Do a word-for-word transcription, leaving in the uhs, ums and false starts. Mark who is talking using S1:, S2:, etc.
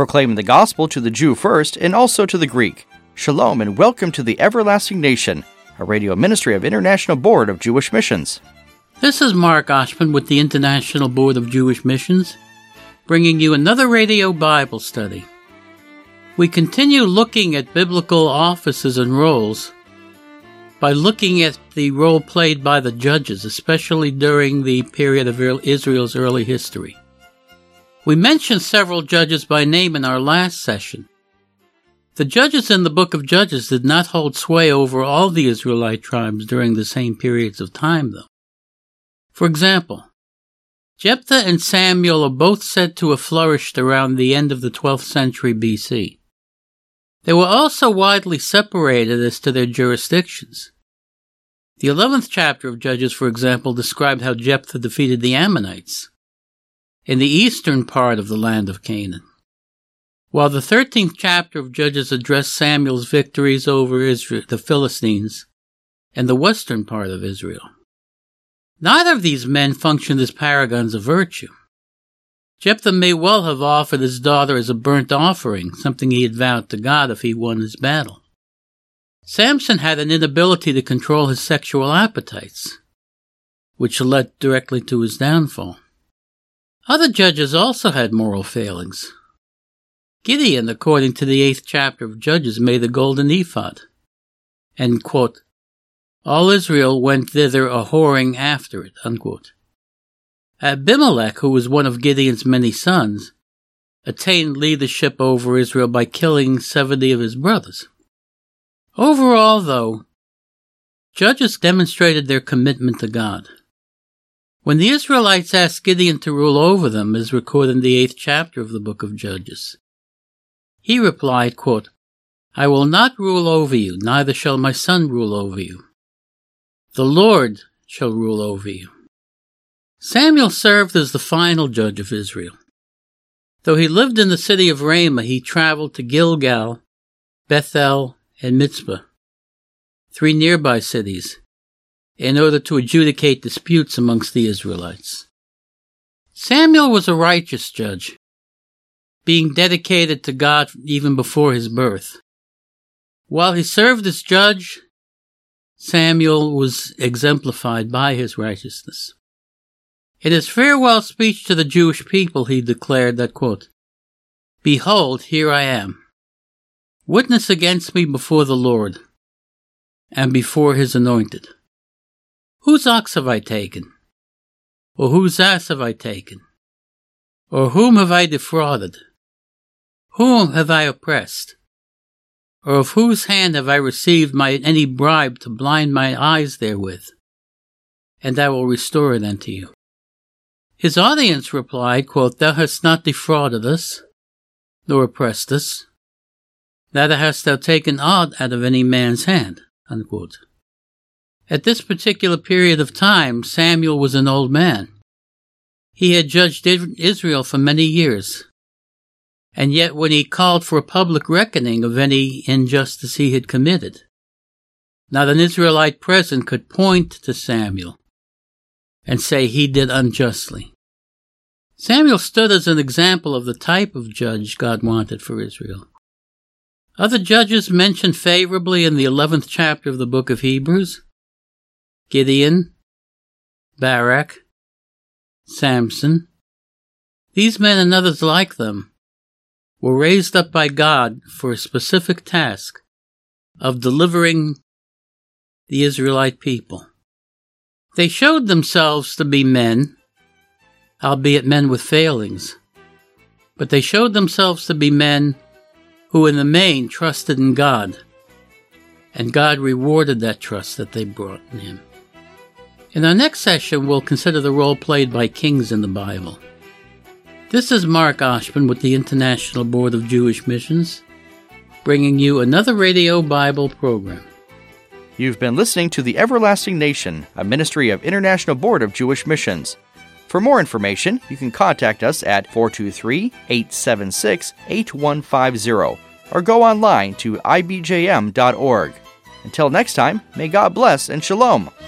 S1: proclaiming the gospel to the Jew first and also to the Greek. Shalom and welcome to the Everlasting Nation, a radio ministry of International Board of Jewish Missions.
S2: This is Mark Oshman with the International Board of Jewish Missions, bringing you another radio Bible study. We continue looking at biblical offices and roles by looking at the role played by the judges, especially during the period of Israel's early history. We mentioned several judges by name in our last session. The judges in the book of Judges did not hold sway over all the Israelite tribes during the same periods of time, though. For example, Jephthah and Samuel are both said to have flourished around the end of the twelfth century B C. They were also widely separated as to their jurisdictions. The eleventh chapter of Judges, for example, described how Jephthah defeated the Ammonites in the eastern part of the land of Canaan, while the thirteenth chapter of Judges addressed Samuel's victories over Israel, the Philistines and the western part of Israel. Neither of these men functioned as paragons of virtue. Jephthah may well have offered his daughter as a burnt offering, something he had vowed to God if he won his battle. Samson had an inability to control his sexual appetites, which led directly to his downfall. Other judges also had moral failings. Gideon, according to the eighth chapter of Judges, made the golden ephod, and, quote, all Israel went thither a-whoring after it, unquote. Abimelech, who was one of Gideon's many sons, attained leadership over Israel by killing seventy of his brothers. Overall, though, judges demonstrated their commitment to God. When the Israelites asked Gideon to rule over them, as recorded in the eighth chapter of the book of Judges, he replied, quote, I will not rule over you, neither shall my son rule over you. The Lord shall rule over you. Samuel served as the final judge of Israel. Though he lived in the city of Ramah, he traveled to Gilgal, Bethel, and Mizpah, three nearby cities, in order to adjudicate disputes amongst the Israelites. Samuel was a righteous judge, being dedicated to God even before his birth. While he served as judge, Samuel was exemplified by his righteousness. In his farewell speech to the Jewish people, he declared that, quote, Behold, here I am. Witness against me before the Lord, and before his anointed. Whose ox have I taken? Or whose ass have I taken? Or whom have I defrauded? Whom have I oppressed? Or of whose hand have I received my, any bribe to blind my eyes therewith? And I will restore it unto you. His audience replied, quote, Thou hast not defrauded us, nor oppressed us, neither hast thou taken aught out of any man's hand, unquote. At this particular period of time, Samuel was an old man. He had judged Israel for many years, and yet when he called for a public reckoning of any injustice he had committed, not an Israelite present could point to Samuel and say he did unjustly. Samuel stood as an example of the type of judge God wanted for Israel. Other judges mentioned favorably in the eleventh chapter of the book of Hebrews: Gideon, Barak, Samson. These men and others like them were raised up by God for a specific task of delivering the Israelite people. They showed themselves to be men, albeit men with failings, but they showed themselves to be men who in the main trusted in God, and God rewarded that trust that they brought in him. In our next session, we'll consider the role played by kings in the Bible. This is Mark Oshman with the International Board of Jewish Missions, bringing you another radio Bible program.
S1: You've been listening to The Everlasting Nation, a ministry of International Board of Jewish Missions. For more information, you can contact us at four two three, eight seven six, eight one five zero or go online to I B J M dot org. Until next time, may God bless and shalom.